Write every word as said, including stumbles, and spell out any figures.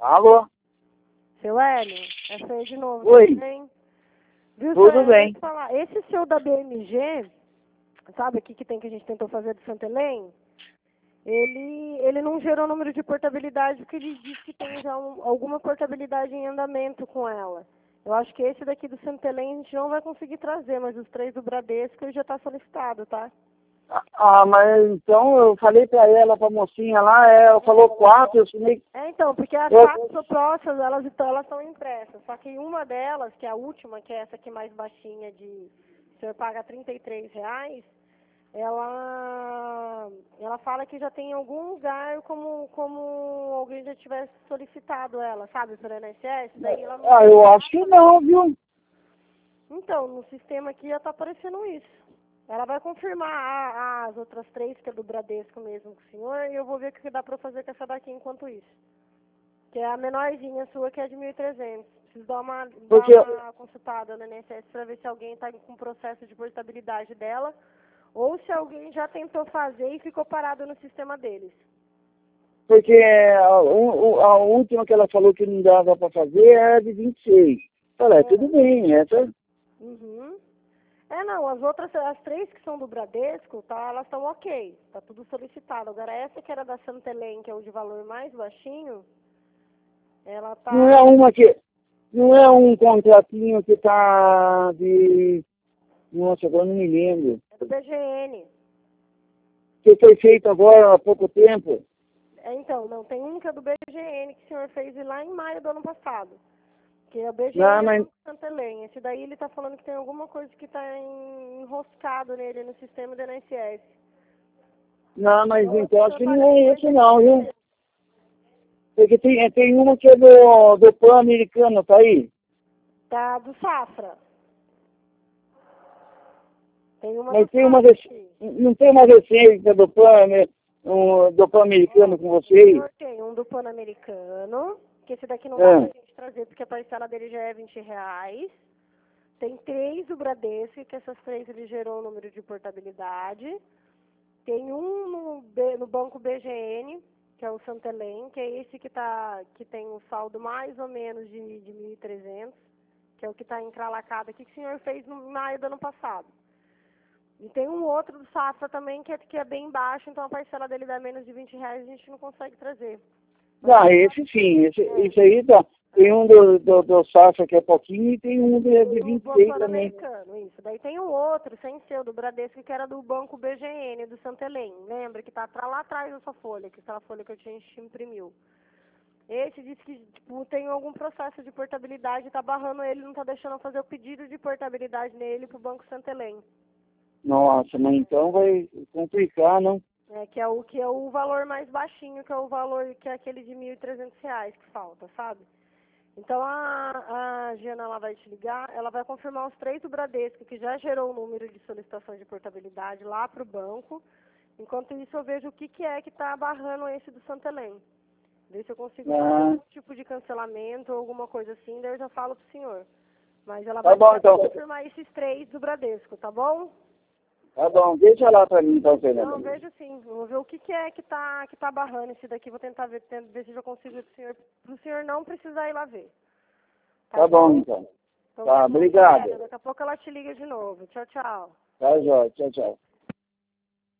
Alô? Seu Hélio, essa aí de novo, Oi. tudo bem? Viu, Tudo seu Hélio, bem. deixa eu te falar, esse seu da B M G, sabe aqui que tem que a gente tentou fazer do Santa Helene? Ele, ele não gerou número de portabilidade porque ele disse que tem já um, alguma portabilidade em andamento com ela. Eu acho que esse daqui do Santa Helene a gente não vai conseguir trazer, mas os três do Bradesco ele já está solicitado, tá? Ah, mas então eu falei pra ela, pra mocinha lá, ela falou quatro, eu falei... É, então, porque as Eu... quatro próximas, elas estão elas estão impressas. Só que uma delas, que é a última, que é essa aqui mais baixinha, de o senhor paga trinta e três reais, ela, ela fala que já tem em algum lugar como, como alguém já tivesse solicitado ela, sabe, pelo I N S S. Daí ela não... Ah, eu acho que não, viu? Então, no sistema aqui já está aparecendo isso. Ela vai confirmar a- as outras três, que é do Bradesco mesmo com o senhor, e eu vou ver o que dá para fazer com essa daqui enquanto isso. Que é a menorzinha sua, que é de mil e trezentos. Preciso dar uma, dar Porque, uma consultada no I N S S para ver se alguém está com processo de portabilidade dela, ou se alguém já tentou fazer e ficou parado no sistema deles. porque a, u- a última que ela falou que não dava pra fazer era de vinte e seis. Falei, é, tudo bem, essa... Uhum. É, não, as outras, as três que são do Bradesco, tá, elas estão ok, tá tudo solicitado. Agora essa que era da Santa Helene, que é o de valor mais baixinho, ela tá... Não é uma que... Não é um contratinho que tá de... Nossa, agora não me lembro. É do B G N. Que foi feito agora há pouco tempo. É, então, não, tem um que é do B G N, que o senhor fez lá em maio do ano passado. Que é o B G N Não, mas... do Santa Helene. Esse daí ele tá falando que tem alguma coisa que tá en- enroscado nele no sistema do I N S S. Não, mas Então, então o acho senhor que paga não é esse não, viu? Porque tem, tem uma que é do, do Pan-Americano, tá aí? tá do Safra. Tem uma Mas do tem uma Safra rece- aqui. não tem uma receita do Pan, né, um, do Pan-Americano com O vocês? senhor tem um do Pan-Americano, que esse daqui não dá pra É. gente trazer, porque a parcela dele já é vinte reais. Tem três do Bradesco, que essas três ele gerou o número de portabilidade. Tem um no, B- no banco B G N, que é o Santa Helene, que é esse que, tá, que tem um saldo mais ou menos de, de mil e trezentos, que é o que está encralacado aqui, que o senhor fez no maio do ano passado. E tem um outro do Safra também, que é, que é bem baixo, então a parcela dele dá menos de vinte reais, a gente não consegue trazer. Mas Ah, eu- esse sim, esse, é, esse aí tá. Tem um do, do, do Safra que é pouquinho e tem um de, de do vinte e Banco seis também. Pan-Americano, isso. Daí tem um outro, sem ser o do Bradesco, que era do Banco B G N, do Santa Helene. Lembra que tá pra lá atrás dessa folha, que aquela folha que eu tinha imprimiu. Esse disse que tipo, tem algum processo de portabilidade, tá barrando ele, não tá deixando eu fazer o pedido de portabilidade nele pro Banco Santa Helene. Nossa, mas então vai complicar, não? É, que é o que é o valor mais baixinho, que é o valor que é aquele de mil e trezentos reais que falta, sabe? Então a, a Giana ela vai te ligar, ela vai confirmar os três do Bradesco, que já gerou o número de solicitação de portabilidade lá pro banco. Enquanto isso eu vejo o que, que é que tá barrando esse do Santa Helene. Ver se eu consigo fazer Ah, algum tipo de cancelamento ou alguma coisa assim, daí eu já falo pro senhor. Mas ela tá vai bom, ligar pra então. confirmar esses três do Bradesco, tá bom? Tá bom, deixa lá pra mim, então, Não, Fernanda. vejo sim. Vou ver o que, que é que tá, que tá barrando esse daqui. Vou tentar ver, tent- ver se eu consigo ver pro senhor, pro senhor não precisar ir lá ver. Tá bom, então. Então Tá, tá bom. obrigado. Sério, daqui a pouco ela te liga de novo. Tchau, tchau. Tá, jóia. Tchau, tchau.